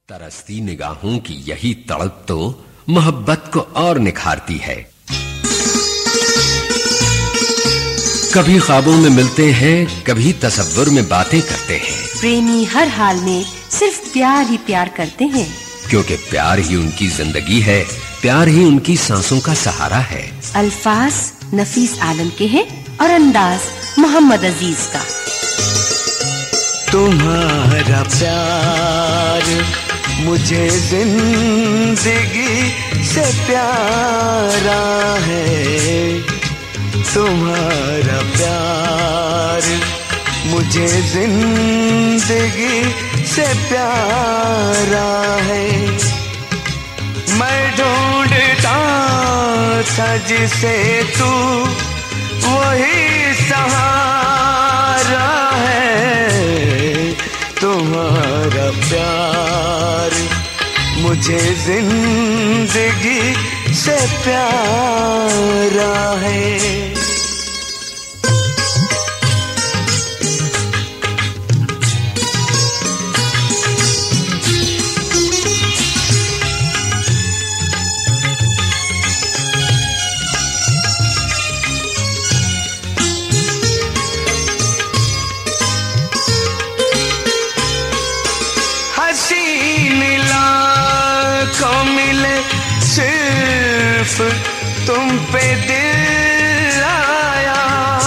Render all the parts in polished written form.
तरसती निगाहों की यही तड़प तो मोहब्बत को और निखारती है। कभी ख्वाबों में मिलते हैं, कभी तसव्वुर में बातें करते हैं। प्रेमी हर हाल में सिर्फ प्यार ही प्यार करते हैं, क्योंकि प्यार ही उनकी जिंदगी है, प्यार ही उनकी सांसों का सहारा है। अल्फाज नफीस आलम के हैं और अंदाज मोहम्मद अजीज का। तुम्हारा प्यार मुझे जिंदगी से प्यारा है, तुम्हारा प्यार मुझे जिंदगी से प्यारा है। मैं ढूंढता था जिसे तू वही सहारा है, तुम्हारा प्यार मुझे जिंदगी से प्यारा है। सिर्फ तुम पे दिल आया,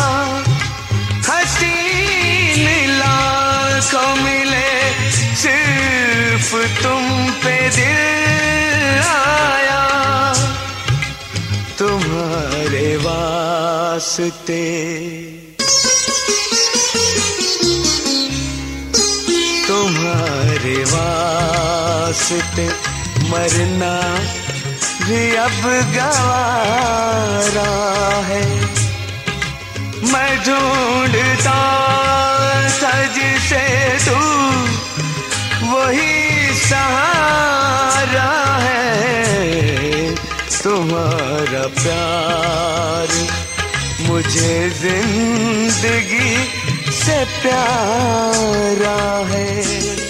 हसीन लाखों मिले सिर्फ तुम पे दिल आया। तुम्हारे वास्ते तुम्हारे वास्ते मरना भी अब गवारा है। मैं ढूंढता था जिसे तू वही सहारा है, तुम्हारा प्यार मुझे जिंदगी से प्यारा है।